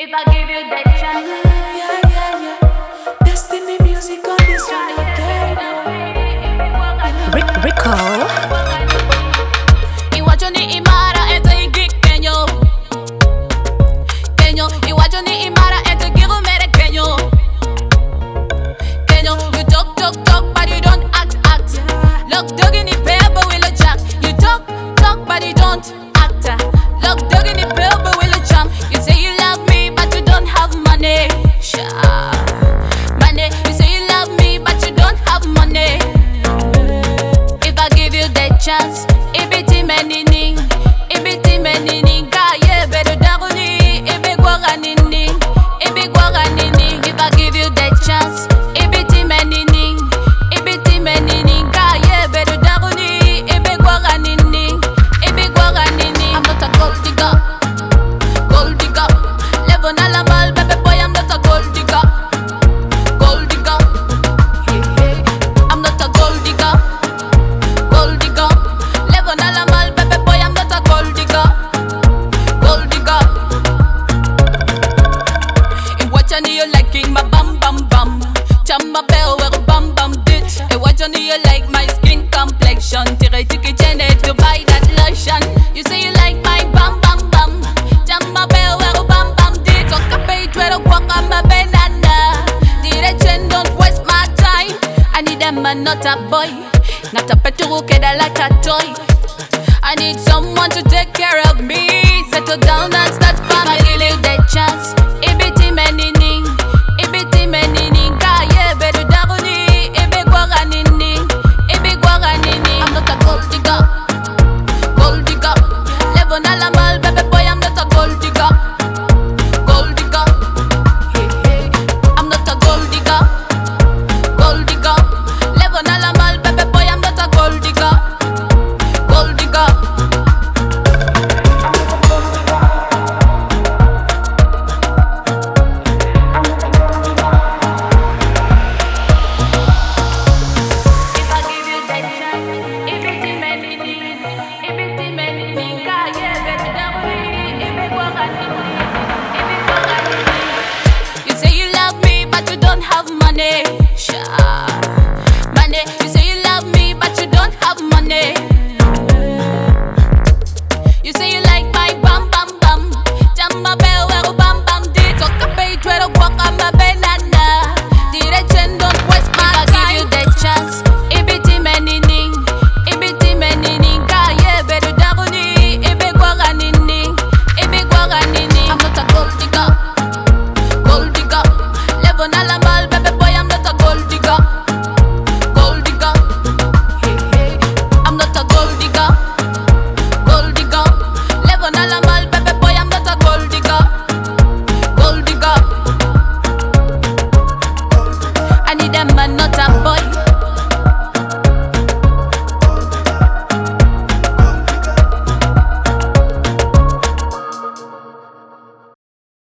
If I give you that chance, Yeah, yeah, yeah. Destiny music on this one again. Rico. iwacho ni imara ento igik kenyo. Kenyo, iwacho ni imara ento gigo mere kenyo. Kenyo, you talk, talk, talk, but you don't act, act. Look, dog in the paper, will a jack. You talk, talk, but you don't act. Look, dog in the paper, will a jump. You say you love me, but you don't have money. Sha. Money, you say you love me, but you don't have money. If I give you that chance, ibiti menini, ibiti menini, kaye bedu daguni, ibi gwaganini, ibi gwaganini. If I give you that chance, ibiti menini, kaye bedu daguni, ibi gwaganini, ibi gwaganini. I'm not a gold digger, gold digger. Level na la mal, baby boy, I'm not a gold digger, gold digger. I'm not a gold digger. Gold digger, level na la mal, baby boy, I'm not a gold digger, gold digger. In what you liking my bam bam bam, jam my bell where bam bam ditch. In what you like my skin complexion, tire ticket Janet to buy that lotion. You say you like my bam bam bam, jam my bell where bam bam ditch. So capay twelve walk on my banana. Direction, don't waste my time. I need a man, not a boy. Not a pet to queda like a toy. I need someone to take care of me. Settle down and start family. If I give you that chance,